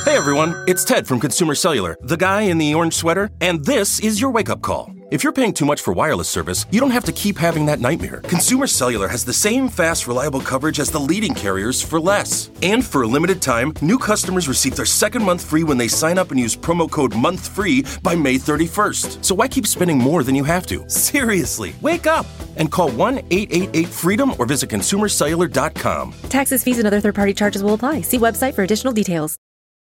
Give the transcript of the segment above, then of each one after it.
Hey everyone, it's Ted from Consumer Cellular, the guy in the orange sweater, and this is your wake-up call. If you're paying too much for wireless service, you don't have to keep having that nightmare. Consumer Cellular has the same fast, reliable coverage as the leading carriers for less. And for a limited time, new customers receive their second month free when they sign up and use promo code MONTHFREE by May 31st. So why keep spending more than you have to? Seriously, wake up and call 1-888-FREEDOM or visit consumercellular.com. Taxes, fees, and other third-party charges will apply. See website for additional details.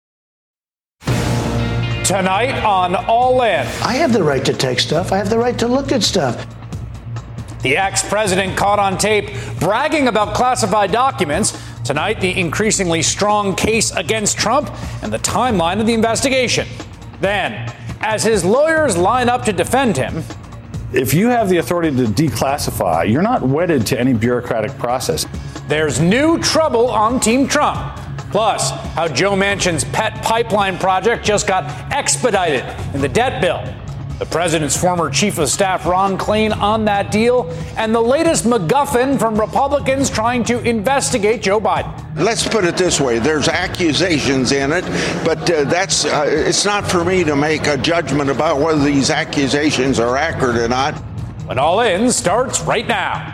Tonight on All In. I have the right to take stuff. I have the right to look at stuff. The ex-president caught on tape bragging about classified documents. Tonight, the increasingly strong case against Trump and the timeline of the investigation. Then, as his lawyers line up to defend him. If you have the authority to declassify, you're not wedded to any bureaucratic process. There's new trouble on Team Trump. Plus, how Joe Manchin's pet pipeline project just got expedited in the debt bill. The president's former chief of staff, Ron Klain, on that deal. And the latest MacGuffin from Republicans trying to investigate Joe Biden. Let's put it this way. There's accusations in it, but it's not for me to make a judgment about whether these accusations are accurate or not. When All In starts right now.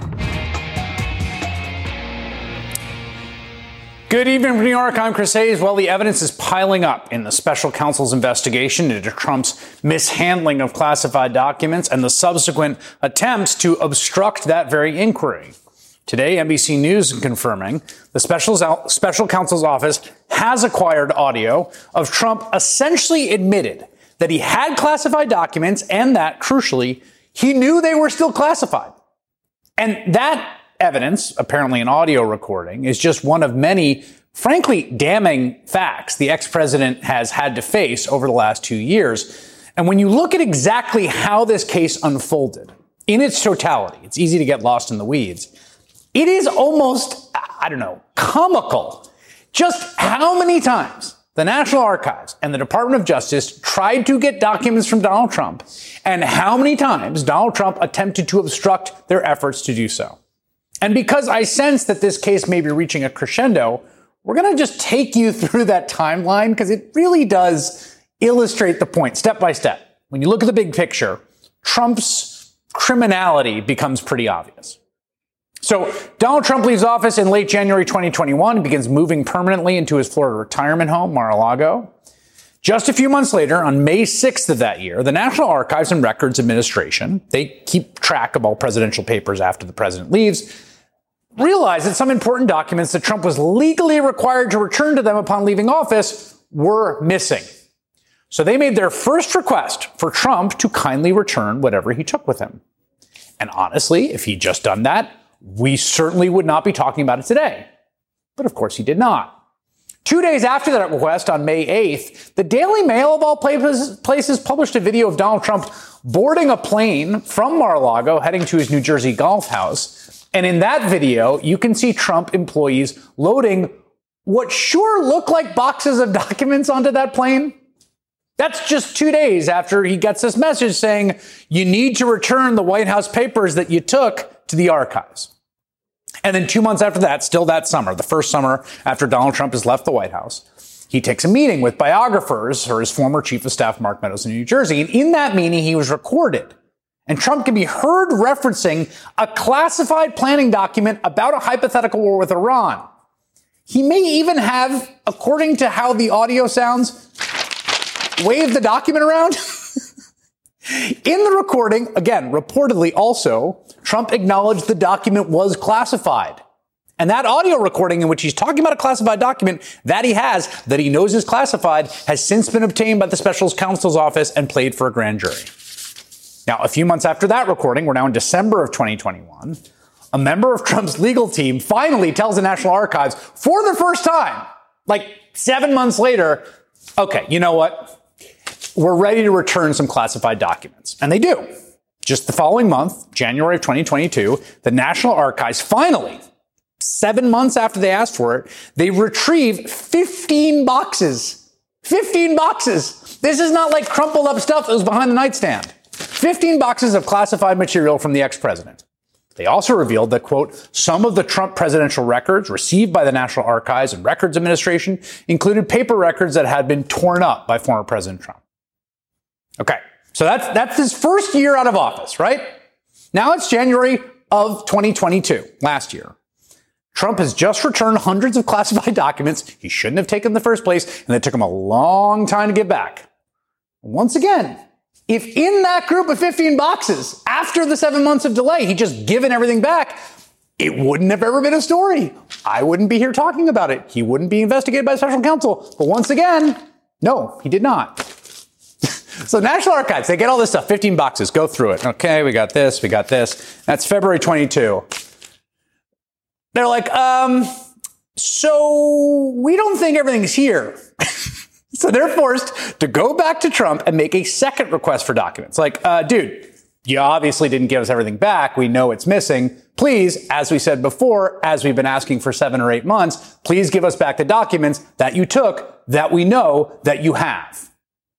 Good evening from New York. I'm Chris Hayes. Well, the evidence is piling up in the special counsel's investigation into Trump's mishandling of classified documents and the subsequent attempts to obstruct that very inquiry. Today, NBC News is confirming the special counsel's office has acquired audio of Trump essentially admitted that he had classified documents and that, crucially, he knew they were still classified. And that evidence, apparently an audio recording, is just one of many, frankly, damning facts the ex-president has had to face over the last 2 years. And when you look at exactly how this case unfolded in its totality, it's easy to get lost in the weeds. It is almost, comical just how many times the National Archives and the Department of Justice tried to get documents from Donald Trump and how many times Donald Trump attempted to obstruct their efforts to do so. And because I sense that this case may be reaching a crescendo, we're going to just take you through that timeline because it really does illustrate the point step by step. When you look at the big picture, Trump's criminality becomes pretty obvious. So Donald Trump leaves office in late January 2021 and begins moving permanently into his Florida retirement home, Mar-a-Lago. Just a few months later, on May 6th of that year, the National Archives and Records Administration, they keep track of all presidential papers after the president leaves, realized that some important documents that Trump was legally required to return to them upon leaving office were missing. So they made their first request for Trump to kindly return whatever he took with him. And honestly, if he'd just done that, we certainly would not be talking about it today. But of course he did not. 2 days after that request, on May 8th, the Daily Mail, of all places, published a video of Donald Trump boarding a plane from Mar-a-Lago heading to his New Jersey golf house. And in that video, you can see Trump employees loading what sure look like boxes of documents onto that plane. That's just 2 days after he gets this message saying, you need to return the White House papers that you took to the archives. And then 2 months after that, still that summer, the first summer after Donald Trump has left the White House, he takes a meeting with biographers for his former chief of staff, Mark Meadows, in New Jersey. And in that meeting, he was recorded. And Trump can be heard referencing a classified planning document about a hypothetical war with Iran. He may even have, according to how the audio sounds, waved the document around. In the recording, again, reportedly also, Trump acknowledged the document was classified. And that audio recording in which he's talking about a classified document that he has, that he knows is classified, has since been obtained by the special counsel's office and played for a grand jury. Now, a few months after that recording, we're now in December of 2021, a member of Trump's legal team finally tells the National Archives for the first time, like 7 months later, okay, you know what? We're ready to return some classified documents. And they do. Just the following month, January of 2022, the National Archives finally, 7 months after they asked for it, they retrieve 15 boxes. 15 boxes. This is not like crumpled up stuff that was behind the nightstand. 15 boxes of classified material from the ex-president. They also revealed that, quote, some of the Trump presidential records received by the National Archives and Records Administration included paper records that had been torn up by former President Trump. Okay, so that's his first year out of office, right? Now it's January of 2022, last year. Trump has just returned hundreds of classified documents he shouldn't have taken in the first place, and it took him a long time to get back. Once again, if in that group of 15 boxes, after the 7 months of delay, he'd just given everything back, it wouldn't have ever been a story. I wouldn't be here talking about it. He wouldn't be investigated by special counsel. But once again, no, he did not. So National Archives, they get all this stuff, 15 boxes, go through it. Okay, we got this. That's February 22. They're like, so we don't think everything's here. So they're forced to go back to Trump and make a second request for documents. Like, dude, you obviously didn't give us everything back. We know it's missing. Please, as we said before, as we've been asking for 7 or 8 months, please give us back the documents that you took that we know that you have.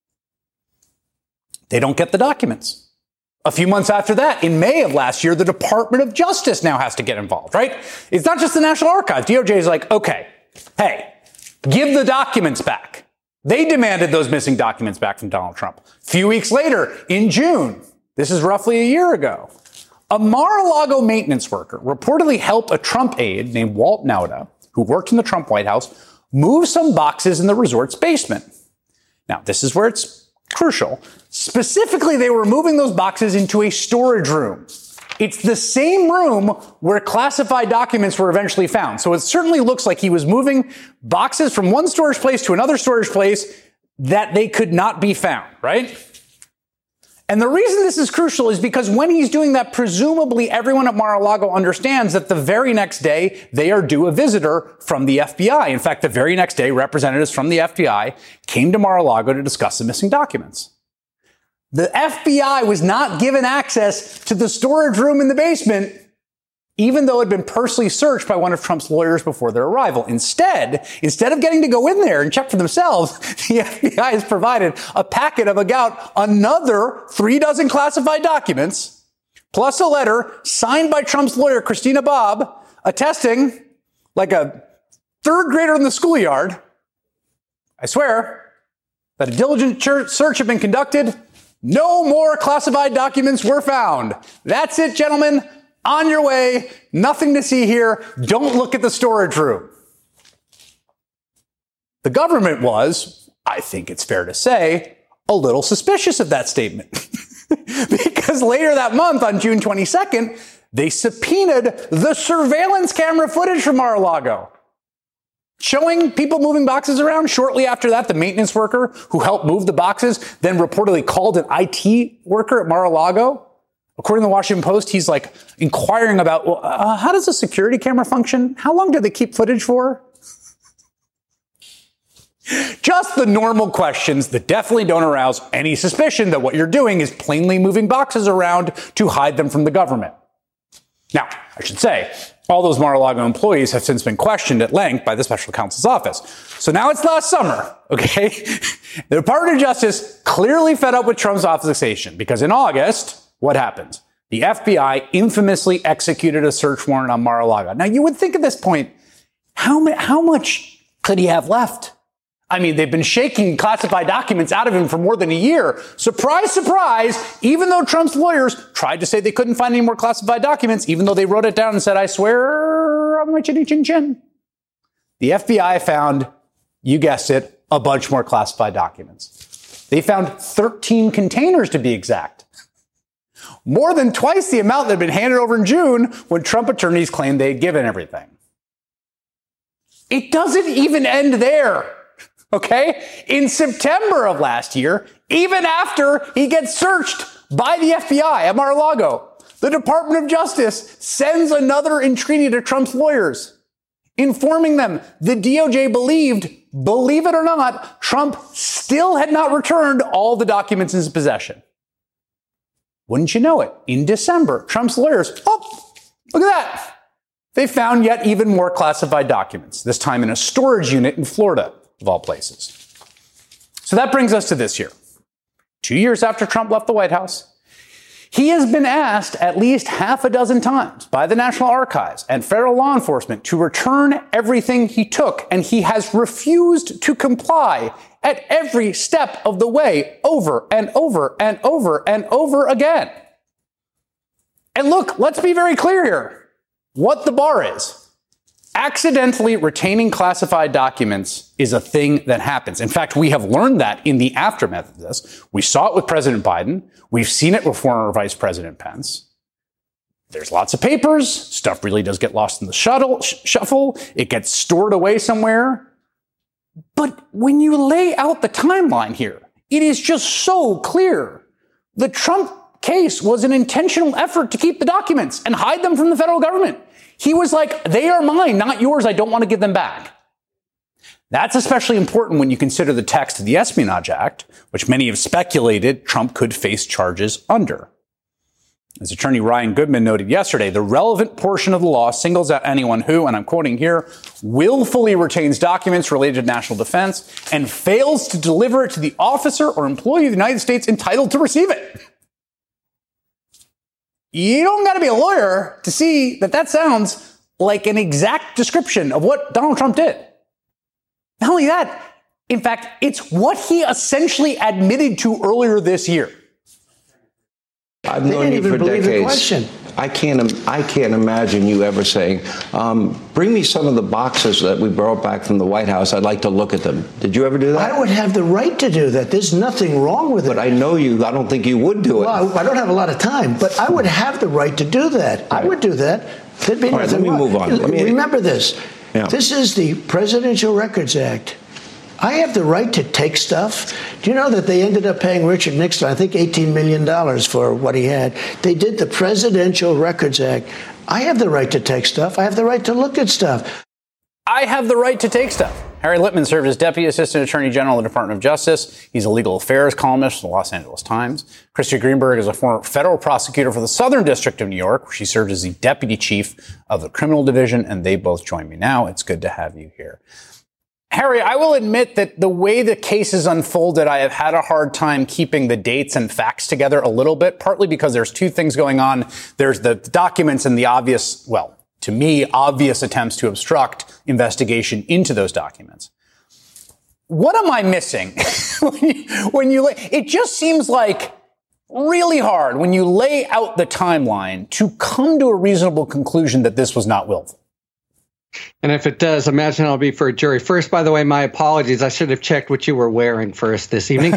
They don't get the documents. A few months after that, in May of last year, the Department of Justice now has to get involved, right? It's not just the National Archives. DOJ is like, okay, hey, give the documents back. They demanded those missing documents back from Donald Trump. A few weeks later, in June, this is roughly a year ago, a Mar-a-Lago maintenance worker reportedly helped a Trump aide named Walt Nauta, who worked in the Trump White House, move some boxes in the resort's basement. Now, this is where it's crucial. Specifically, they were moving those boxes into a storage room. It's the same room where classified documents were eventually found. So it certainly looks like he was moving boxes from one storage place to another storage place that they could not be found, right? And the reason this is crucial is because when he's doing that, presumably everyone at Mar-a-Lago understands that the very next day they are due a visitor from the FBI. In fact, the very next day, representatives from the FBI came to Mar-a-Lago to discuss the missing documents. The FBI was not given access to the storage room in the basement, even though it had been personally searched by one of Trump's lawyers before their arrival. Instead of getting to go in there and check for themselves, the FBI has provided a packet of about another 36 classified documents, plus a letter signed by Trump's lawyer, Christina Bobb, attesting, like a third grader in the schoolyard, I swear, that a diligent search had been conducted. No more classified documents were found. That's it, gentlemen. On your way. Nothing to see here. Don't look at the storage room. The government was, I think it's fair to say, a little suspicious of that statement. Because later that month, on June 22nd, they subpoenaed the surveillance camera footage from Mar-a-Lago, showing people moving boxes around. Shortly after that, the maintenance worker who helped move the boxes then reportedly called an IT worker at Mar-a-Lago. According to the Washington Post, he's like inquiring about, well, how does a security camera function? How long do they keep footage for? Just the normal questions that definitely don't arouse any suspicion that what you're doing is plainly moving boxes around to hide them from the government. Now, I should say, all those Mar-a-Lago employees have since been questioned at length by the special counsel's office. So now it's last summer, okay? The Department of Justice clearly fed up with Trump's obfuscation because in August, what happened? The FBI infamously executed a search warrant on Mar-a-Lago. Now, you would think at this point, how much could he have left? I mean, they've been shaking classified documents out of him for more than a year. Surprise, surprise, even though Trump's lawyers tried to say they couldn't find any more classified documents, even though they wrote it down and said, I swear on my chinny chin chin. The FBI found, you guessed it, a bunch more classified documents. They found 13 containers to be exact. More than twice the amount that had been handed over in June when Trump attorneys claimed they had given everything. It doesn't even end there. Okay? In September of last year, even after he gets searched by the FBI at Mar-a-Lago, the Department of Justice sends another entreaty to Trump's lawyers, informing them the DOJ believed, believe it or not, Trump still had not returned all the documents in his possession. Wouldn't you know it? In December, Trump's lawyers, oh, look at that. They found yet even more classified documents, this time in a storage unit in Florida, of all places. So that brings us to this year. 2 years after Trump left the White House, He has been asked at least half a dozen times by the National Archives and federal law enforcement to return everything he took, and he has refused to comply at every step of the way, over and over and over and over again. And look, let's be very clear here what the bar is. Accidentally retaining classified documents is a thing that happens. In fact, we have learned that in the aftermath of this. We saw it with President Biden. We've seen it with former Vice President Pence. There's lots of papers. Stuff really does get lost in the shuffle. It gets stored away somewhere. But when you lay out the timeline here, it is just so clear. The Trump case was an intentional effort to keep the documents and hide them from the federal government. He was like, they are mine, not yours. I don't want to give them back. That's especially important when you consider the text of the Espionage Act, which many have speculated Trump could face charges under. As Attorney Ryan Goodman noted yesterday, the relevant portion of the law singles out anyone who, and I'm quoting here, willfully retains documents related to national defense and fails to deliver it to the officer or employee of the United States entitled to receive it. You don't got to be a lawyer to see that that sounds like an exact description of what Donald Trump did. Not only that, in fact, it's what he essentially admitted to earlier this year. I've known you for decades. I can't imagine you ever saying, bring me some of the boxes that we brought back from the White House. I'd like to look at them. Did you ever do that? I would have the right to do that. There's nothing wrong with it. But I know you. I don't think you would do it. Well, I don't have a lot of time, but I would have the right to do that. Right. I would do that. There'd be nothing let me move on. Remember this. Yeah. This is the Presidential Records Act. I have the right to take stuff. Do you know that they ended up paying Richard Nixon, I think, $18 million for what he had? They did the Presidential Records Act. I have the right to take stuff. I have the right to look at stuff. I have the right to take stuff. Harry Litman served as Deputy Assistant Attorney General of the Department of Justice. He's a legal affairs columnist for the Los Angeles Times. Christy Greenberg is a former federal prosecutor for the Southern District of New York, where she served as the Deputy Chief of the Criminal Division, and they both join me now. It's good to have you here. Harry, I will admit that the way the case has unfolded, I have had a hard time keeping the dates and facts together a little bit, partly because there's two things going on. There's the documents and the obvious, well, to me, obvious attempts to obstruct investigation into those documents. What am I missing? It just seems like really hard when you lay out the timeline to come to a reasonable conclusion that this was not willful. And if it does, imagine it'll be for a jury. First, by the way, my apologies. I should have checked what you were wearing first this evening.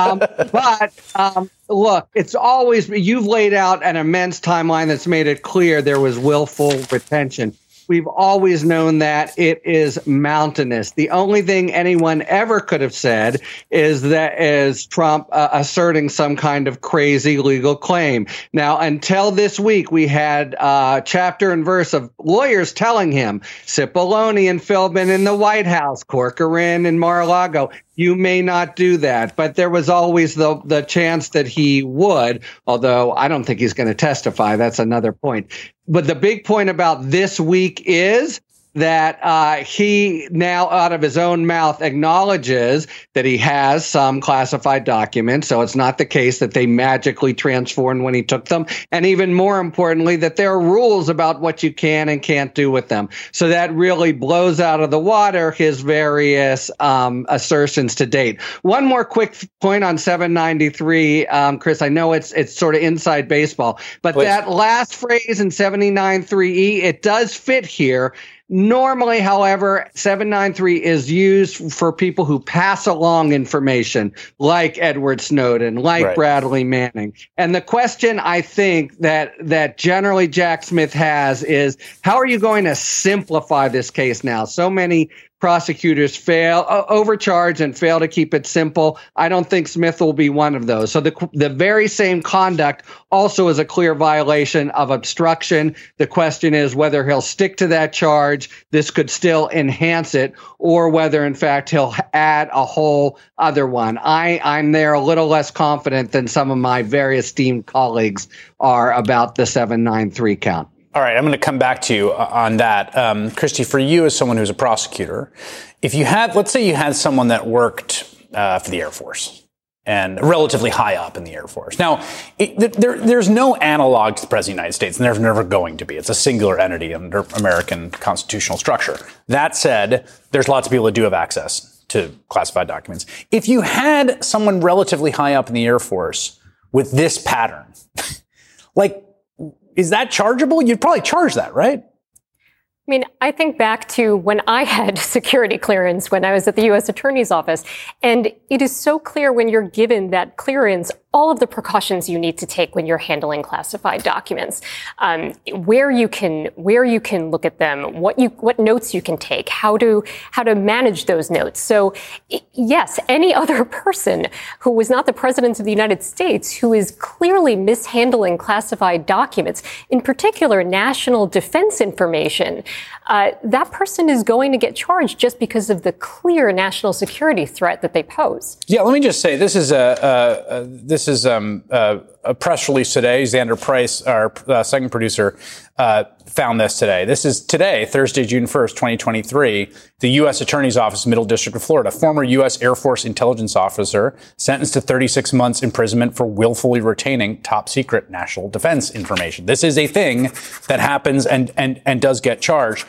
Look, it's always, you've laid out an immense timeline that's made it clear there was willful retention. We've always known that it is mountainous. The only thing anyone ever could have said is Trump asserting some kind of crazy legal claim. Now, until this week, we had chapter and verse of lawyers telling him, Cipollone and Philbin in the White House, Corcoran and Mar-a-Lago, you may not do that. But there was always the chance that he would, although I don't think he's going to testify. That's another point. But the big point about this week is that he now out of his own mouth acknowledges that he has some classified documents. So it's not the case that they magically transformed when he took them. And even more importantly, that there are rules about what you can and can't do with them. So that really blows out of the water his various assertions to date. One more quick point on 793, Chris. I know it's sort of inside baseball, but please. That last phrase in 793E, it does fit here. Normally, however, 793 is used for people who pass along information like Edward Snowden, like right. Bradley Manning. And the question I think that generally Jack Smith has is, how are you going to simplify this case now? So many prosecutors overcharge and fail to keep it simple. I don't think Smith will be one of those. So the very same conduct also is a clear violation of obstruction. The question is whether he'll stick to that charge. This could still enhance it, or whether, in fact, he'll add a whole other one. I'm there a little less confident than some of my very esteemed colleagues are about the 793 count. All right, I'm going to come back to you on that. Christy, for you as someone who's a prosecutor, if you had, let's say you had someone that worked for the Air Force and relatively high up in the Air Force. Now, there's no analog to the President of the United States, and there's never going to be. It's a singular entity under American constitutional structure. That said, there's lots of people that do have access to classified documents. If you had someone relatively high up in the Air Force with this pattern, like, is that chargeable? You'd probably charge that, right? I mean, I think back to when I had security clearance when I was at the U.S. Attorney's Office, and it is so clear when you're given that clearance, all of the precautions you need to take when you're handling classified documents, where you can look at them, what notes you can take, how to manage those notes. So, yes, any other person who was not the President of the United States who is clearly mishandling classified documents, in particular national defense information, that person is going to get charged just because of the clear national security threat that they pose. Yeah, let me just say this is a press release today. Xander Price, our second producer, found this today. This is today, Thursday, June 1st, 2023. The U.S. Attorney's Office, Middle District of Florida, former U.S. Air Force intelligence officer sentenced to 36 months imprisonment for willfully retaining top secret national defense information. This is a thing that happens and does get charged.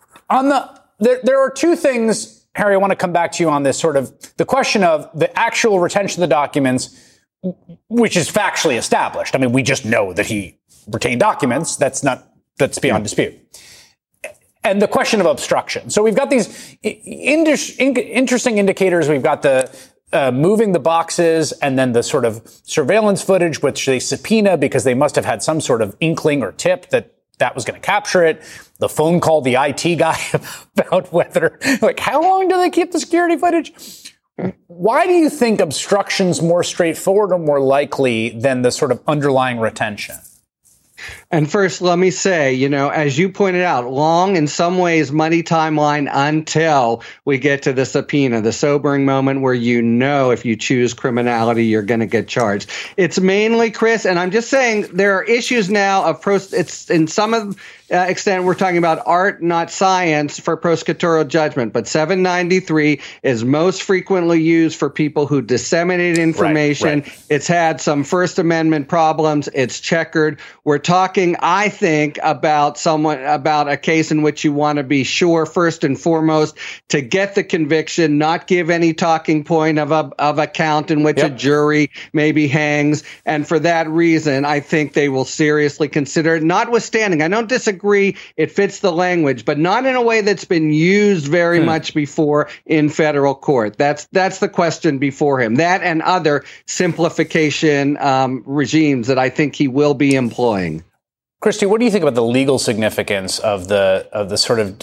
There are two things, Harry, I want to come back to you on this sort of the question of the actual retention of the documents, which is factually established. I mean, we just know that he retained documents. That's beyond dispute. And the question of obstruction. So we've got these interesting indicators. We've got the moving the boxes and then the sort of surveillance footage, which they subpoena because they must have had some sort of inkling or tip that was going to capture it. The phone call the IT guy about whether, like, how long do they keep the security footage? Why do you think obstruction's more straightforward or more likely than the sort of underlying retention? And first, let me say, as you pointed out, long, in some ways, money timeline until we get to the subpoena, the sobering moment where if you choose criminality, you're going to get charged. It's mainly, Chris, and I'm just saying there are issues now of it's in some of extent we're talking about art, not science, for prosecutorial judgment. But 793 is most frequently used for people who disseminate information. Right. It's had some First Amendment problems. It's checkered. We're talking, I think, about a case in which you want to be sure, first and foremost, to get the conviction, not give any talking point of a count in which a jury maybe hangs. And for that reason, I think they will seriously consider it. Notwithstanding, I don't disagree. It fits the language, but not in a way that's been used very much before in federal court. That's the question before him. That and other simplification regimes that I think he will be employing. Christy, what do you think about the legal significance of the sort of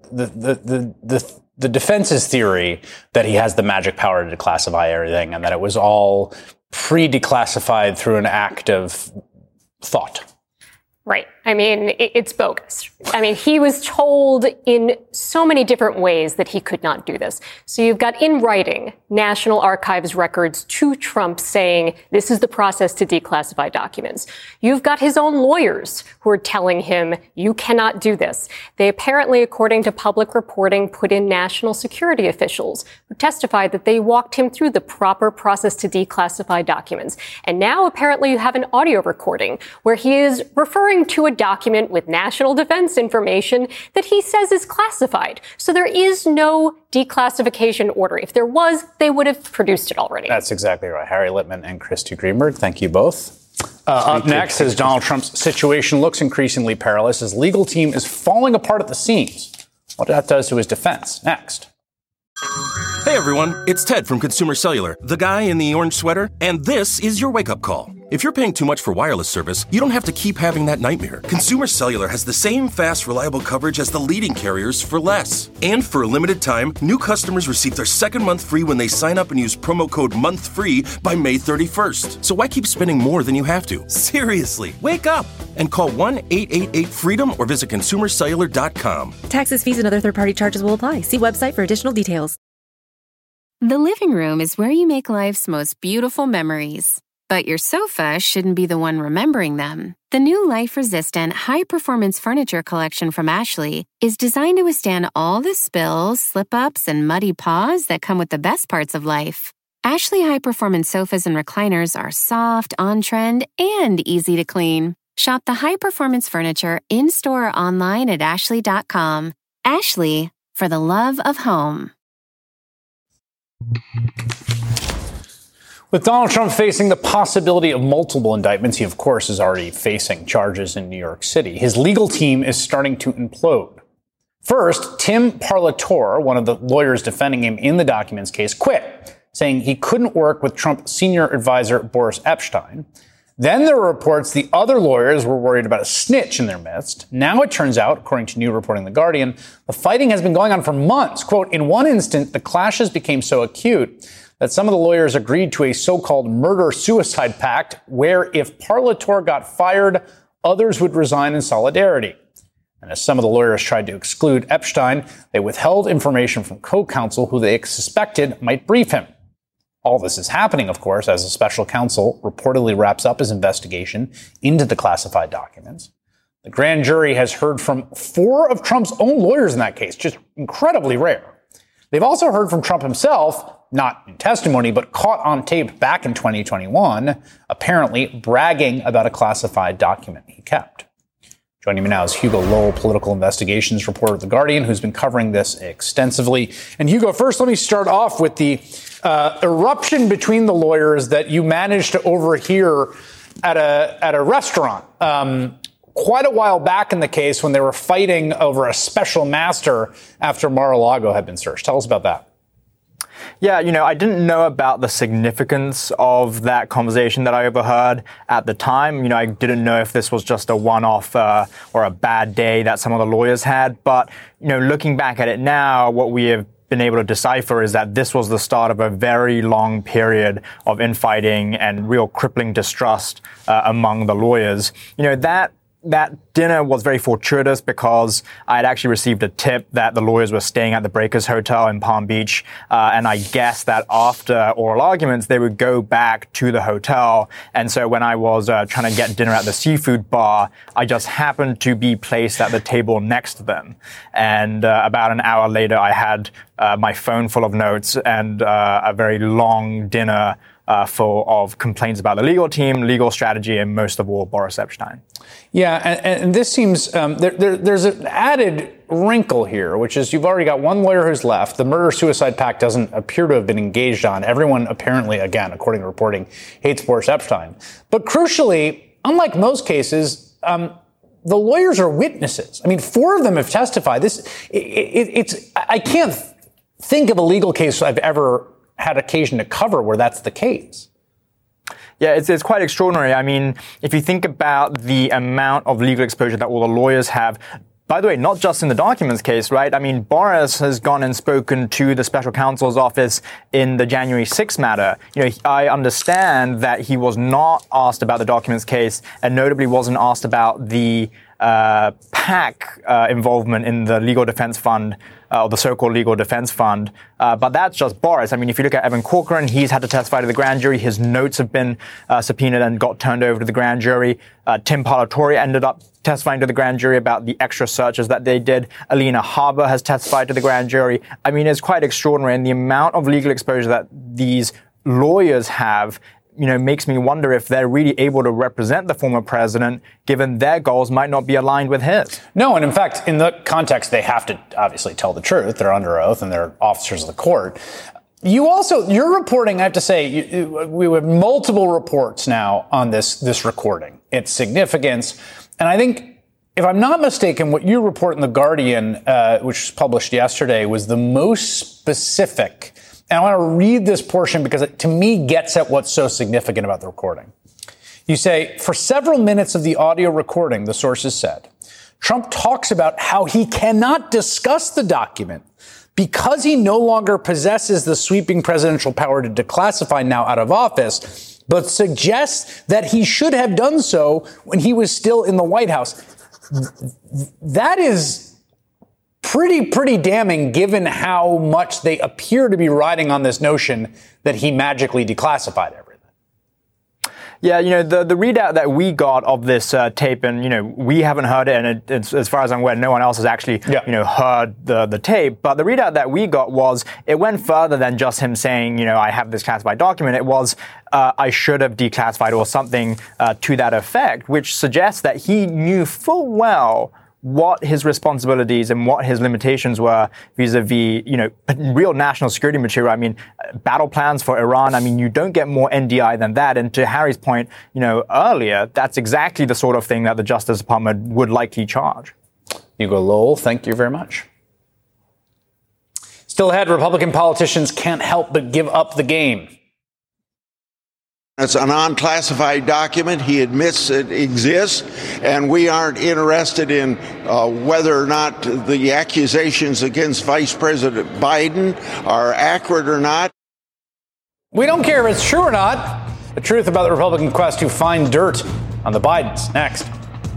the defense's theory that he has the magic power to declassify everything and that it was all pre-declassified through an act of thought? Right. I mean, it's bogus. I mean, he was told in so many different ways that he could not do this. So you've got in writing National Archives records to Trump saying this is the process to declassify documents. You've got his own lawyers who are telling him you cannot do this. They apparently, according to public reporting, put in national security officials who testified that they walked him through the proper process to declassify documents. And now apparently you have an audio recording where he is referring to a document with national defense information that he says is classified. So there is no declassification order. If there was, they would have produced it already. That's exactly right. Harry Litman and Christy Greenberg, thank you both. Up next, as Donald Trump's situation looks increasingly perilous, his legal team is falling apart at the seams. What that does to his defense. Next. Hey everyone, it's Ted from Consumer Cellular, the guy in the orange sweater, and this is your wake-up call. If you're paying too much for wireless service, you don't have to keep having that nightmare. Consumer Cellular has the same fast, reliable coverage as the leading carriers for less. And for a limited time, new customers receive their second month free when they sign up and use promo code MONTHFREE by May 31st. So why keep spending more than you have to? Seriously, wake up and call 1-888-FREEDOM or visit consumercellular.com. Taxes, fees, and other third-party charges will apply. See website for additional details. The living room is where you make life's most beautiful memories. But your sofa shouldn't be the one remembering them. The new life-resistant, high-performance furniture collection from Ashley is designed to withstand all the spills, slip-ups, and muddy paws that come with the best parts of life. Ashley high-performance sofas and recliners are soft, on-trend, and easy to clean. Shop the high-performance furniture in-store or online at ashley.com. Ashley, for the love of home. With Donald Trump facing the possibility of multiple indictments, he, of course, is already facing charges in New York City. His legal team is starting to implode. First, Tim Parlatore, one of the lawyers defending him in the documents case, quit, saying he couldn't work with Trump senior advisor Boris Epshteyn. Then there were reports the other lawyers were worried about a snitch in their midst. Now it turns out, according to new reporting in The Guardian, the fighting has been going on for months. Quote, in one instant, the clashes became so acute that some of the lawyers agreed to a so-called murder-suicide pact where if Parlatore got fired, others would resign in solidarity. And as some of the lawyers tried to exclude Epshteyn, they withheld information from co-counsel who they suspected might brief him. All this is happening, of course, as a special counsel reportedly wraps up his investigation into the classified documents. The grand jury has heard from 4 of Trump's own lawyers in that case, just incredibly rare. They've also heard from Trump himself, not in testimony, but caught on tape back in 2021, apparently bragging about a classified document he kept. Joining me now is Hugo Lowell, political investigations reporter at The Guardian, who's been covering this extensively. And Hugo, first, let me start off with the eruption between the lawyers that you managed to overhear at a restaurant quite a while back in the case when they were fighting over a special master after Mar-a-Lago had been searched. Tell us about that. Yeah, I didn't know about the significance of that conversation that I overheard at the time. I didn't know if this was just a one-off or a bad day that some of the lawyers had. But, looking back at it now, what we have been able to decipher is that this was the start of a very long period of infighting and real crippling distrust among the lawyers. That dinner was very fortuitous because I had actually received a tip that the lawyers were staying at the Breakers Hotel in Palm Beach. And I guessed that after oral arguments, they would go back to the hotel. And so when I was trying to get dinner at the seafood bar, I just happened to be placed at the table next to them. And about an hour later, I had my phone full of notes and a very long dinner full of complaints about the legal team, legal strategy, and most of all, Boris Epshteyn. Yeah, and this seems there's an added wrinkle here, which is you've already got one lawyer who's left. The murder-suicide pact doesn't appear to have been engaged on. Everyone apparently, again, according to reporting, hates Boris Epshteyn. But crucially, unlike most cases, the lawyers are witnesses. I mean, 4 of them have testified. I can't think of a legal case I've ever had occasion to cover where that's the case. Yeah, it's quite extraordinary. I mean, if you think about the amount of legal exposure that all the lawyers have, by the way, not just in the documents case, right? I mean, Boris has gone and spoken to the special counsel's office in the January 6th matter. I understand that he was not asked about the documents case and notably wasn't asked about the PAC involvement in the legal defense fund, or the so-called legal defense fund. But that's just Boris. I mean, if you look at Evan Corcoran, he's had to testify to the grand jury. His notes have been subpoenaed and got turned over to the grand jury. Tim Parlatore ended up testifying to the grand jury about the extra searches that they did. Alina Harbour has testified to the grand jury. I mean, it's quite extraordinary. And the amount of legal exposure that these lawyers have makes me wonder if they're really able to represent the former president, given their goals might not be aligned with his. No, and in fact, in the context, they have to obviously tell the truth. They're under oath and they're officers of the court. Your reporting, I have to say, we have multiple reports now on this recording, its significance. And I think, if I'm not mistaken, what you report in The Guardian, which was published yesterday, was the most specific. And I want to read this portion because it, to me, gets at what's so significant about the recording. You say, for several minutes of the audio recording, the sources said, Trump talks about how he cannot discuss the document because he no longer possesses the sweeping presidential power to declassify now out of office, but suggests that he should have done so when he was still in the White House. That is pretty damning, given how much they appear to be riding on this notion that he magically declassified everything. Yeah, the readout that we got of this tape, and, we haven't heard it, and it's, as far as I'm aware, no one else has actually, heard the tape. But the readout that we got was, it went further than just him saying, I have this classified document. It was, I should have declassified or something to that effect, which suggests that he knew full well what his responsibilities and what his limitations were vis-a-vis, real national security material. I mean, battle plans for Iran. I mean, you don't get more NDI than that. And to Harry's point, earlier, that's exactly the sort of thing that the Justice Department would likely charge. Hugo Lowell, thank you very much. Still ahead, Republican politicians can't help but give up the game. It's an unclassified document. He admits it exists, and we aren't interested in whether or not the accusations against Vice President Biden are accurate or not. We don't care if it's true or not. The truth about the Republican quest to find dirt on the Bidens. Next.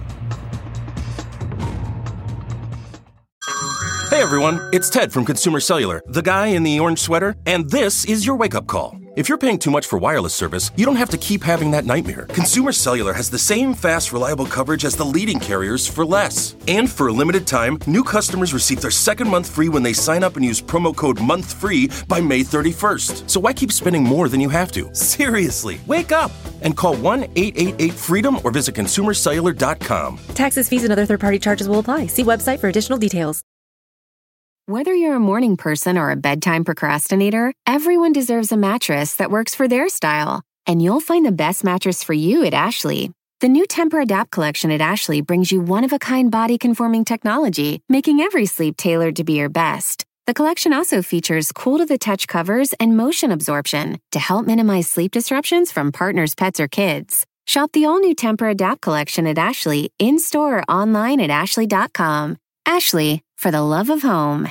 Hey everyone, it's Ted from Consumer Cellular, the guy in the orange sweater, and this is your wake-up call. If you're paying too much for wireless service, you don't have to keep having that nightmare. Consumer Cellular has the same fast, reliable coverage as the leading carriers for less. And for a limited time, new customers receive their second month free when they sign up and use promo code MONTHFREE by May 31st. So why keep spending more than you have to? Seriously, wake up and call 1-888-FREEDOM or visit consumercellular.com. Taxes, fees, and other third-party charges will apply. See website for additional details. Whether you're a morning person or a bedtime procrastinator, everyone deserves a mattress that works for their style. And you'll find the best mattress for you at Ashley. The new Tempur-Adapt collection at Ashley brings you one-of-a-kind body-conforming technology, making every sleep tailored to be your best. The collection also features cool-to-the-touch covers and motion absorption to help minimize sleep disruptions from partners, pets, or kids. Shop the all-new Tempur-Adapt collection at Ashley, in-store or online at ashley.com. Ashley, for the love of home.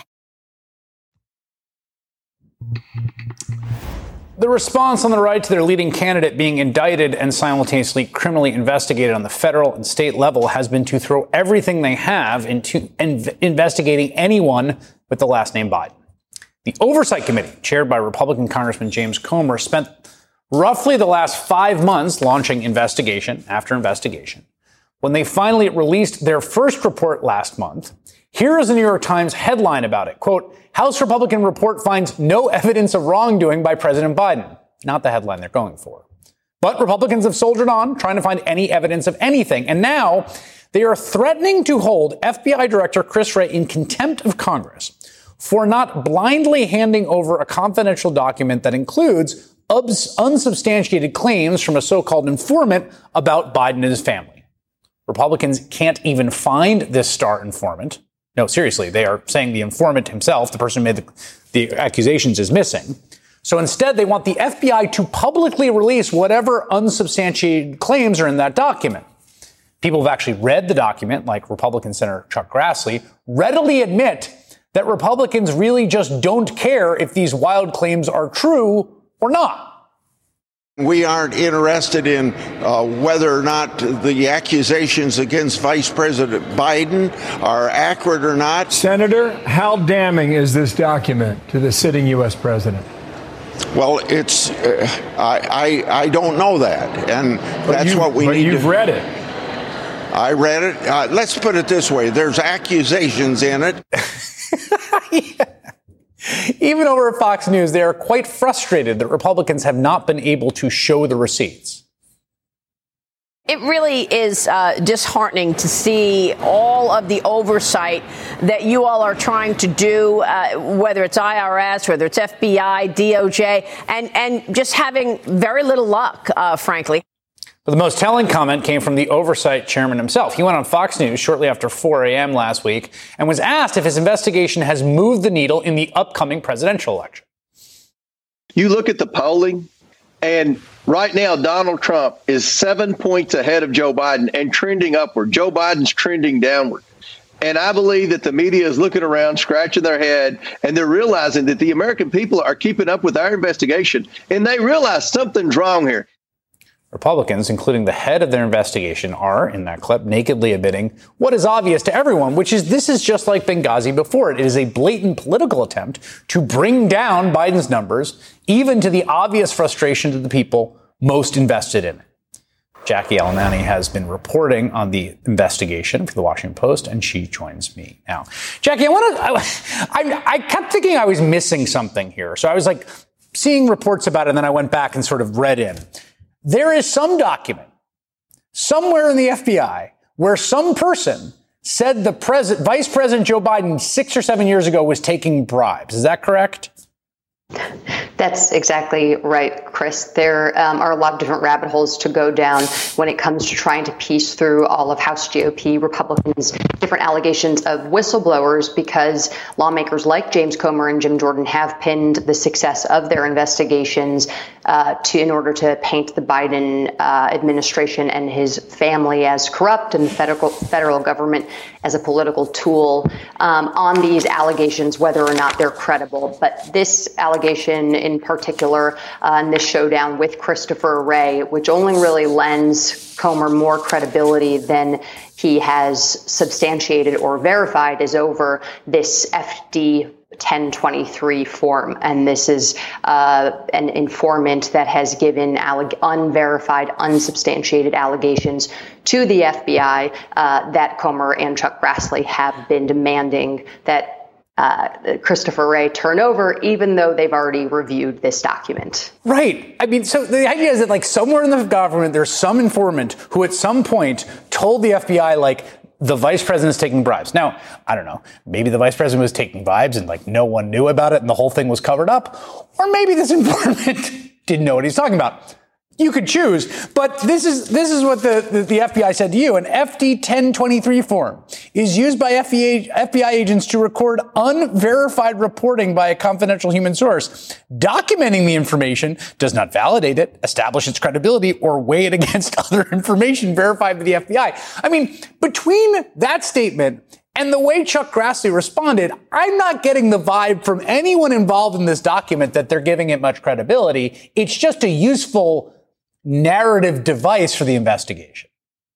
The response on the right to their leading candidate being indicted and simultaneously criminally investigated on the federal and state level has been to throw everything they have into investigating anyone with the last name Biden. The Oversight Committee, chaired by Republican Congressman James Comer, spent roughly the last 5 months launching investigation after investigation. When they finally released their first report last month, here is a New York Times headline about it. Quote, House Republican report finds no evidence of wrongdoing by President Biden. Not the headline they're going for. But Republicans have soldiered on, trying to find any evidence of anything. And now they are threatening to hold FBI Director Chris Wray in contempt of Congress for not blindly handing over a confidential document that includes unsubstantiated claims from a so-called informant about Biden and his family. Republicans can't even find this star informant. No, seriously, they are saying the informant himself, the person who made the accusations, is missing. So instead, they want the FBI to publicly release whatever unsubstantiated claims are in that document. People who've actually read the document, like Republican Senator Chuck Grassley, readily admit that Republicans really just don't care if these wild claims are true or not. We aren't interested in whether or not the accusations against Vice President Biden are accurate or not. Senator, how damning is this document to the sitting U.S. president? Well, it's I don't know that, and that's what we need. But you've read it. I read it. Let's put it this way: there's accusations in it. Yeah. Even over at Fox News, they are quite frustrated that Republicans have not been able to show the receipts. It really is disheartening to see all of the oversight that you all are trying to do, whether it's IRS, whether it's FBI, DOJ, and just having very little luck, frankly. But the most telling comment came from the oversight chairman himself. He went on Fox News shortly after 4 a.m. last week and was asked if his investigation has moved the needle in the upcoming presidential election. You look at the polling, and right now Donald Trump is 7 points ahead of Joe Biden and trending upward. Joe Biden's trending downward. And I believe that the media is looking around, scratching their head, and they're realizing that the American people are keeping up with our investigation, and they realize something's wrong here. Republicans, including the head of their investigation, are, in that clip, nakedly admitting what is obvious to everyone, which is this is just like Benghazi before it. It is a blatant political attempt to bring down Biden's numbers, even to the obvious frustration to the people most invested in it. Jackie Alemany has been reporting on the investigation for the Washington Post, and she joins me now. Jackie, I kept thinking I was missing something here. So I was like seeing reports about it, and then I went back and sort of read in. There is some document somewhere in the FBI where some person said the Vice President Joe Biden 6 or 7 years ago was taking bribes. Is that correct? That's exactly right, Chris. There are a lot of different rabbit holes to go down when it comes to trying to piece through all of House GOP Republicans' different allegations of whistleblowers, because lawmakers like James Comer and Jim Jordan have pinned the success of their investigations in order to paint the Biden administration and his family as corrupt and the federal government as a political tool on these allegations, whether or not they're credible. But this allegation in particular, and this showdown with Christopher Wray, which only really lends Comer more credibility than he has substantiated or verified, is over this FD 1023 form. And this is an informant that has given unverified, unsubstantiated allegations to the FBI that Comer and Chuck Grassley have been demanding that Christopher Wray turn over, even though they've already reviewed this document. Right. I mean, so the idea is that, like, somewhere in the government, there's some informant who at some point told the FBI, like, the vice president's taking bribes. Now, I don't know. Maybe the vice president was taking bribes and, like, no one knew about it and the whole thing was covered up. Or maybe this informant didn't know what he's talking about. You could choose, but this is what the FBI said to you. An FD 1023 form is used by FBI agents to record unverified reporting by a confidential human source. Documenting the information does not validate it, establish its credibility, or weigh it against other information verified by the FBI. I mean, between that statement and the way Chuck Grassley responded, I'm not getting the vibe from anyone involved in this document that they're giving it much credibility. It's just a useful narrative device for the investigation.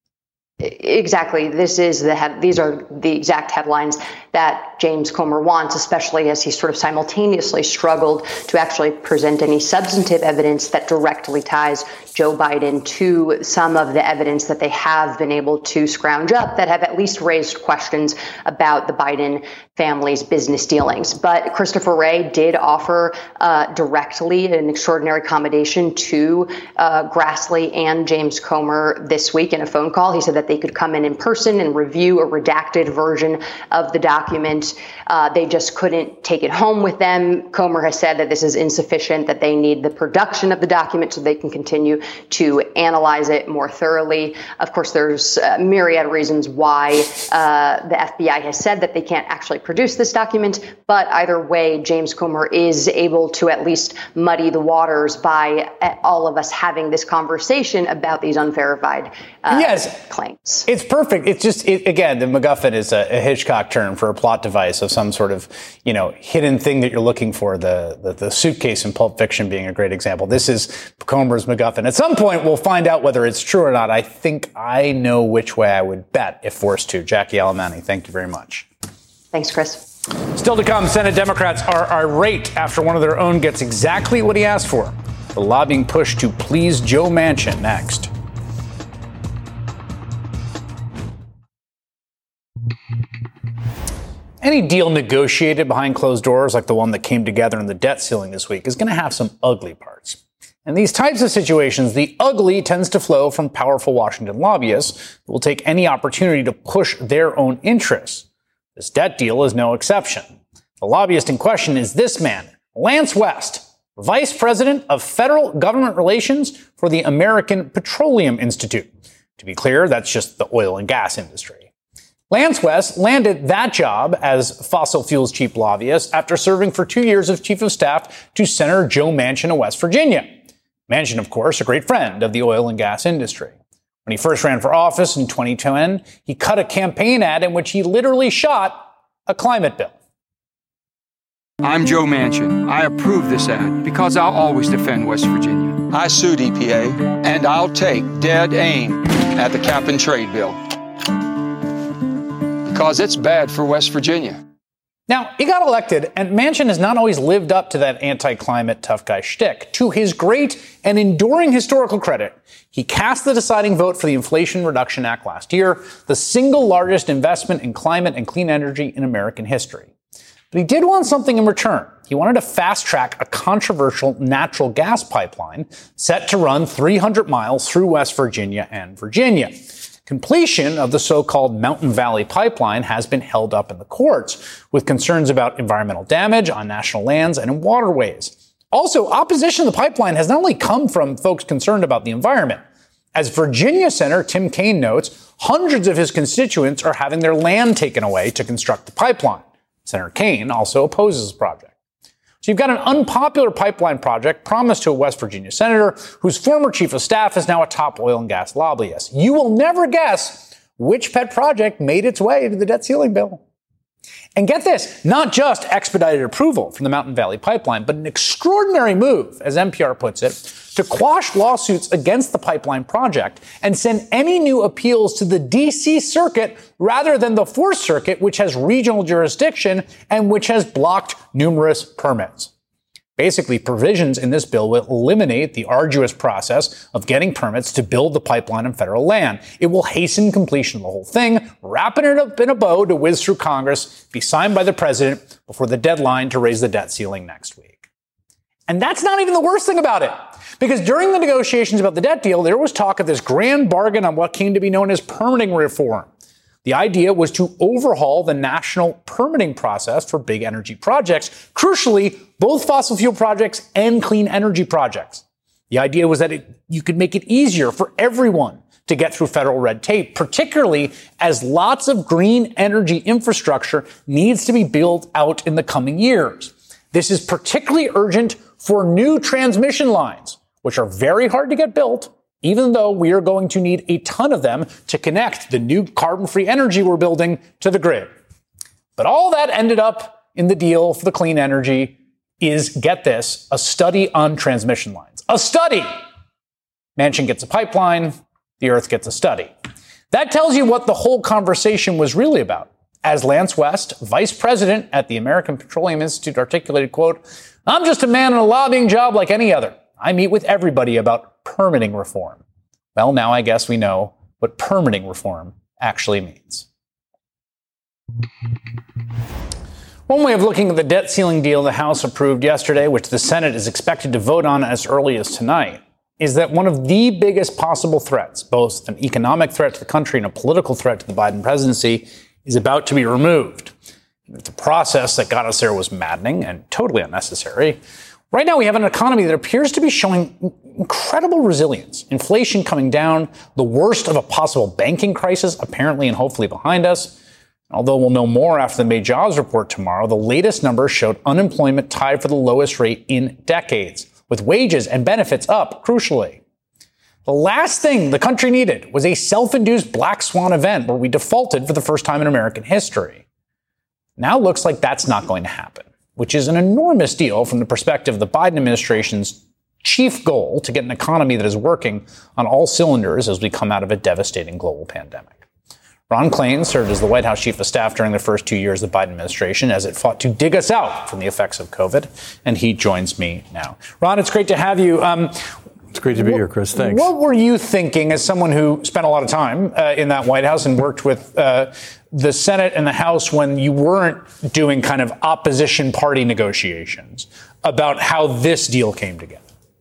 Exactly. These are the exact headlines that James Comer wants, especially as he sort of simultaneously struggled to actually present any substantive evidence that directly ties Joe Biden to some of the evidence that they have been able to scrounge up that have at least raised questions about the Biden family's business dealings. But Christopher Wray did offer directly an extraordinary accommodation to Grassley and James Comer this week in a phone call. He said that they could come in person and review a redacted version of the document. They just couldn't take it home with them. Comer has said that this is insufficient, that they need the production of the document so they can continue to analyze it more thoroughly. Of course, there's a myriad of reasons why the FBI has said that they can't actually produce this document. But either way, James Comer is able to at least muddy the waters by all of us having this conversation about these unverified claims. It's perfect. It's just, again, the MacGuffin is a Hitchcock term for a plot device of some sort of, hidden thing that you're looking for. The suitcase in Pulp Fiction being a great example. This is Comer's MacGuffin. At some point, we'll find out whether it's true or not. I think I know which way I would bet if forced to. Jackie Alemany, thank you very much. Thanks, Chris. Still to come, Senate Democrats are irate after one of their own gets exactly what he asked for. The lobbying push to please Joe Manchin next. Any deal negotiated behind closed doors, like the one that came together in the debt ceiling this week, is going to have some ugly parts. In these types of situations, the ugly tends to flow from powerful Washington lobbyists who will take any opportunity to push their own interests. This debt deal is no exception. The lobbyist in question is this man, Lance West, Vice President of Federal Government Relations for the American Petroleum Institute. To be clear, that's just the oil and gas industry. Lance West landed that job as fossil fuels chief lobbyist after serving for 2 years as chief of staff to Senator Joe Manchin of West Virginia. Manchin, of course, a great friend of the oil and gas industry. When he first ran for office in 2010, he cut a campaign ad in which he literally shot a climate bill. I'm Joe Manchin. I approve this ad because I'll always defend West Virginia. I sued EPA, and I'll take dead aim at the cap and trade bill because it's bad for West Virginia. Now, he got elected, and Manchin has not always lived up to that anti-climate tough guy shtick. To his great and enduring historical credit, he cast the deciding vote for the Inflation Reduction Act last year, the single largest investment in climate and clean energy in American history. But he did want something in return. He wanted to fast-track a controversial natural gas pipeline set to run 300 miles through West Virginia and Virginia. Completion of the so-called Mountain Valley Pipeline has been held up in the courts, with concerns about environmental damage on national lands and in waterways. Also, opposition to the pipeline has not only come from folks concerned about the environment. As Virginia Senator Tim Kaine notes, hundreds of his constituents are having their land taken away to construct the pipeline. Senator Kaine also opposes the project. So you've got an unpopular pipeline project promised to a West Virginia senator whose former chief of staff is now a top oil and gas lobbyist. You will never guess which pet project made its way to the debt ceiling bill. And get this, not just expedited approval from the Mountain Valley Pipeline, but an extraordinary move, as NPR puts it, to quash lawsuits against the pipeline project and send any new appeals to the D.C. Circuit rather than the Fourth Circuit, which has regional jurisdiction and which has blocked numerous permits. Basically, provisions in this bill will eliminate the arduous process of getting permits to build the pipeline on federal land. It will hasten completion of the whole thing, wrapping it up in a bow to whiz through Congress, be signed by the president before the deadline to raise the debt ceiling next week. And that's not even the worst thing about it. Because during the negotiations about the debt deal, there was talk of this grand bargain on what came to be known as permitting reform. The idea was to overhaul the national permitting process for big energy projects, crucially, both fossil fuel projects and clean energy projects. The idea was that you could make it easier for everyone to get through federal red tape, particularly as lots of green energy infrastructure needs to be built out in the coming years. This is particularly urgent for new transmission lines, which are very hard to get built, even though we are going to need a ton of them to connect the new carbon-free energy we're building to the grid. But all that ended up in the deal for the clean energy is, get this, a study on transmission lines. A study! Manchin gets a pipeline, the Earth gets a study. That tells you what the whole conversation was really about. As Lance West, vice president at the American Petroleum Institute, articulated, quote, "I'm just a man in a lobbying job like any other. I meet with everybody about permitting reform." Well, now I guess we know what permitting reform actually means. One way of looking at the debt ceiling deal the House approved yesterday, which the Senate is expected to vote on as early as tonight, is that one of the biggest possible threats, both an economic threat to the country and a political threat to the Biden presidency, is about to be removed. The process that got us there was maddening and totally unnecessary. Right now, we have an economy that appears to be showing incredible resilience. Inflation coming down, the worst of a possible banking crisis apparently and hopefully behind us. Although we'll know more after the May jobs report tomorrow, the latest numbers showed unemployment tied for the lowest rate in decades, with wages and benefits up, crucially. The last thing the country needed was a self-induced black swan event where we defaulted for the first time in American history. Now it looks like that's not going to happen, which is an enormous deal from the perspective of the Biden administration's chief goal to get an economy that is working on all cylinders as we come out of a devastating global pandemic. Ron Klain served as the White House chief of staff during the first 2 years of the Biden administration as it fought to dig us out from the effects of COVID, and he joins me now. Ron, it's great to have you. It's great to be here, Chris. Thanks. What were you thinking as someone who spent a lot of time in that White House and worked with the Senate and the House when you weren't doing kind of opposition party negotiations about how this deal came together?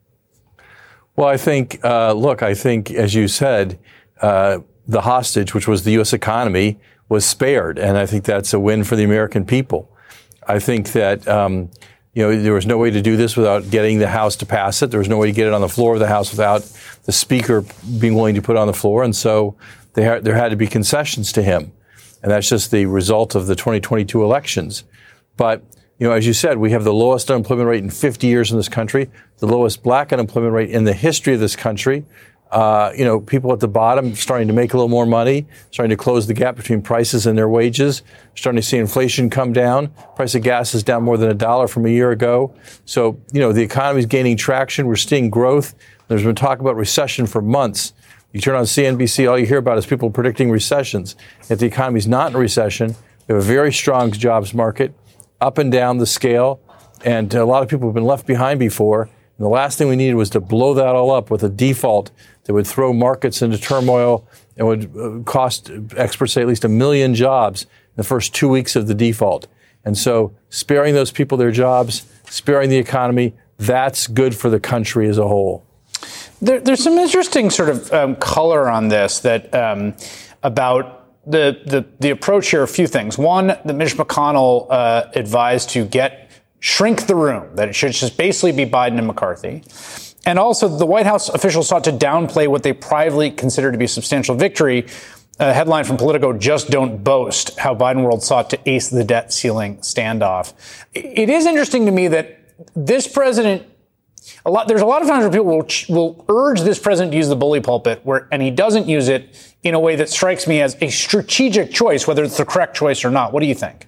Well, I think, as you said, the hostage, which was the U.S. economy, was spared. And I think that's a win for the American people. I think that, there was no way to do this without getting the House to pass it. There was no way to get it on the floor of the House without the Speaker being willing to put it on the floor. And so there had to be concessions to him. And that's just the result of the 2022 elections. But, as you said, we have the lowest unemployment rate in 50 years in this country, the lowest black unemployment rate in the history of this country. People at the bottom starting to make a little more money, starting to close the gap between prices and their wages, starting to see inflation come down. Price of gas is down more than $1 from a year ago. So, the economy is gaining traction. We're seeing growth. There's been talk about recession for months. You turn on CNBC, all you hear about is people predicting recessions. If the economy is not in a recession, we have a very strong jobs market. up and down the scale. And a lot of people have been left behind before. And the last thing we needed was to blow that all up with a default that would throw markets into turmoil and would cost, experts say, at least 1 million jobs in the first 2 weeks of the default. And so sparing those people their jobs, sparing the economy, that's good for the country as a whole. There's some interesting sort of color on this that about the approach here. A few things. One, that Mitch McConnell advised to shrink the room, that it should just basically be Biden and McCarthy. And also, the White House officials sought to downplay what they privately considered to be a substantial victory. A headline from Politico, "Just Don't Boast," how Biden world sought to ace the debt ceiling standoff. It is interesting to me that this president, there's a lot of times where people will urge this president to use the bully pulpit, and he doesn't use it in a way that strikes me as a strategic choice, whether it's the correct choice or not. What do you think?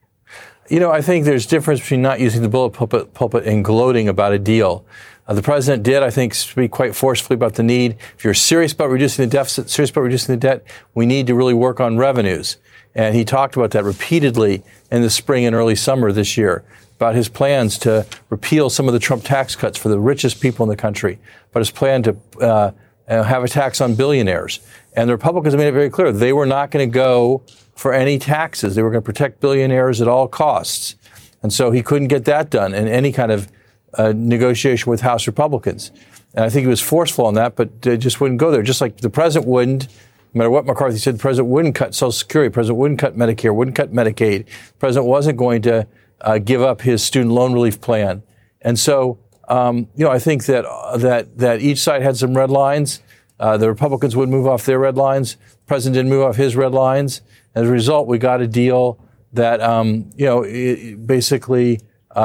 I think there's a difference between not using the bully pulpit and gloating about a deal. The president did, I think, speak quite forcefully about the need. If you're serious about reducing the deficit, serious about reducing the debt, we need to really work on revenues. And he talked about that repeatedly in the spring and early summer this year, about his plans to repeal some of the Trump tax cuts for the richest people in the country, about his plan to have a tax on billionaires. And the Republicans made it very clear they were not going to go for any taxes. They were going to protect billionaires at all costs. And so he couldn't get that done in any kind of negotiation with House Republicans. And I think he was forceful on that, but just wouldn't go there. Just like the president wouldn't, no matter what McCarthy said, the president wouldn't cut Social Security, the president wouldn't cut Medicare, wouldn't cut Medicaid. The president wasn't going to give up his student loan relief plan. And so, I think that each side had some red lines. The Republicans would move off their red lines. The president didn't move off his red lines. As a result, we got a deal that, it basically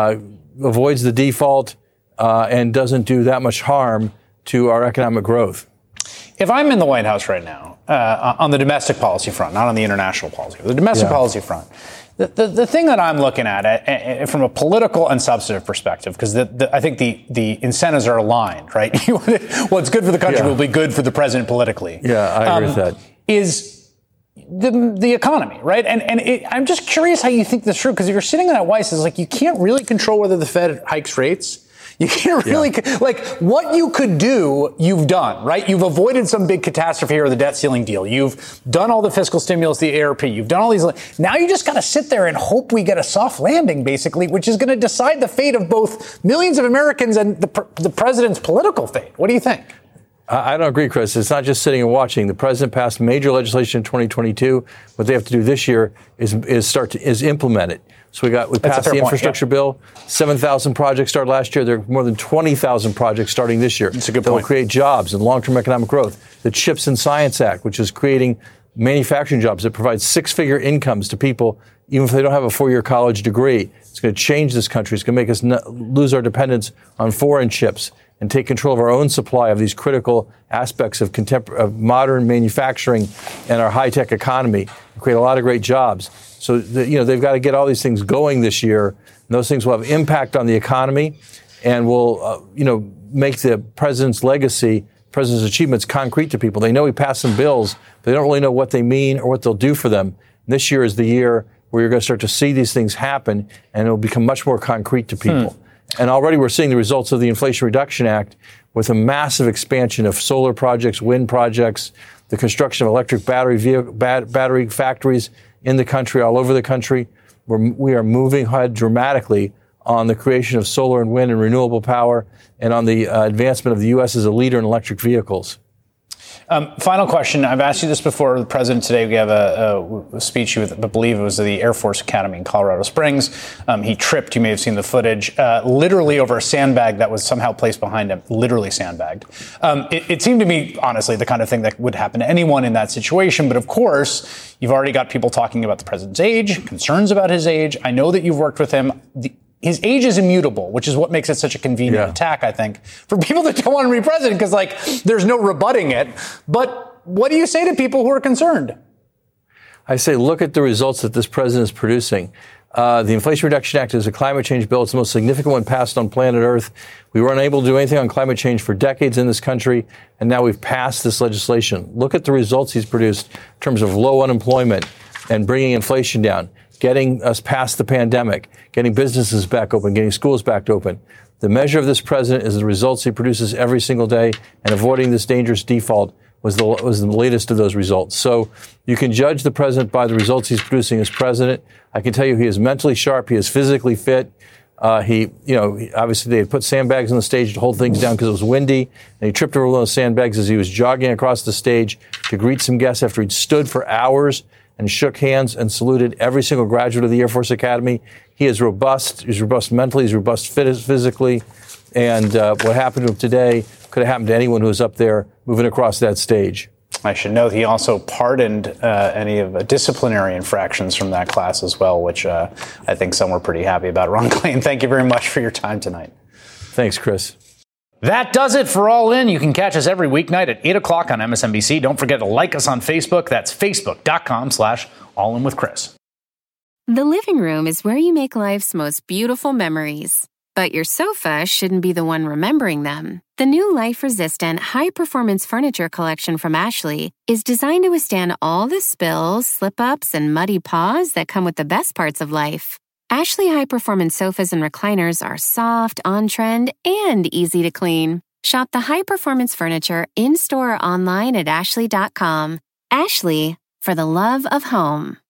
avoids the default and doesn't do that much harm to our economic growth. If I'm in the White House right now, on the domestic policy front, not on the international policy, the domestic policy front, the thing that I'm looking at from a political and substantive perspective, because I think the incentives are aligned, right? What's good for the country will be good for the president politically. Yeah, I agree with that. Is the economy, right? And I'm just curious how you think this through, because if you're sitting in that White House, it's like you can't really control whether the Fed hikes rates. You can't really, what you could do, you've done, right? You've avoided some big catastrophe or the debt ceiling deal. You've done all the fiscal stimulus, the ARP. You've done all these. Now you just got to sit there and hope we get a soft landing, basically, which is going to decide the fate of both millions of Americans and the president's political fate. What do you think? I don't agree, Chris. It's not just sitting and watching. The president passed major legislation in 2022. What they have to do this year is implement it. So we passed the infrastructure bill. 7,000 projects started last year. There are more than 20,000 projects starting this year. That's a good that point. will create jobs and long-term economic growth. The CHIPS and Science Act, which is creating manufacturing jobs that provide six-figure incomes to people, even if they don't have a four-year college degree. It's going to change this country. It's going to make us lose our dependence on foreign chips and take control of our own supply of these critical aspects of modern manufacturing and our high-tech economy, and create a lot of great jobs. So, they've got to get all these things going this year. And those things will have impact on the economy and will, make the president's legacy, president's achievements concrete to people. They know he passed some bills, but they don't really know what they mean or what they'll do for them. And this year is the year where you're going to start to see these things happen, and it will become much more concrete to people. And already we're seeing the results of the Inflation Reduction Act with a massive expansion of solar projects, wind projects, the construction of electric battery factories in the country, all over the country. We are moving ahead dramatically on the creation of solar and wind and renewable power and on the advancement of the U.S. as a leader in electric vehicles. Final question. I've asked you this before. The president today gave a speech with, I believe it was the Air Force Academy in Colorado Springs. He tripped. You may have seen the footage, literally over a sandbag that was somehow placed behind him, literally sandbagged. It seemed to me, honestly, the kind of thing that would happen to anyone in that situation. But of course, you've already got people talking about the president's age, concerns about his age. I know that you've worked with him. His age is immutable, which is what makes it such a convenient attack, I think, for people that don't want to be president, because, there's no rebutting it. But what do you say to people who are concerned? I say, look at the results that this president is producing. The Inflation Reduction Act is a climate change bill. It's the most significant one passed on planet Earth. We were unable to do anything on climate change for decades in this country, and now we've passed this legislation. Look at the results he's produced in terms of low unemployment and bringing inflation down. getting us past the pandemic, getting businesses back open, getting schools back open. The measure of this president is the results he produces every single day, and avoiding this dangerous default was the latest of those results. So you can judge the president by the results he's producing as president. I can tell you he is mentally sharp. He is physically fit. Obviously they had put sandbags on the stage to hold things down because it was windy, and he tripped over one of those sandbags as he was jogging across the stage to greet some guests after he'd stood for hours and shook hands and saluted every single graduate of the Air Force Academy. He is robust. He's robust mentally. He's robust physically. And what happened to him today could have happened to anyone who was up there moving across that stage. I should note he also pardoned any of disciplinary infractions from that class as well, which I think some were pretty happy about. Ron Klain, thank you very much for your time tonight. Thanks, Chris. That does it for All In. You can catch us every weeknight at 8 o'clock on MSNBC. Don't forget to like us on Facebook. That's facebook.com/allinwithchris. The living room is where you make life's most beautiful memories. But your sofa shouldn't be the one remembering them. The new life-resistant, high-performance furniture collection from Ashley is designed to withstand all the spills, slip-ups, and muddy paws that come with the best parts of life. Ashley high-performance sofas and recliners are soft, on-trend, and easy to clean. Shop the high-performance furniture in-store or online at ashley.com. Ashley, for the love of home.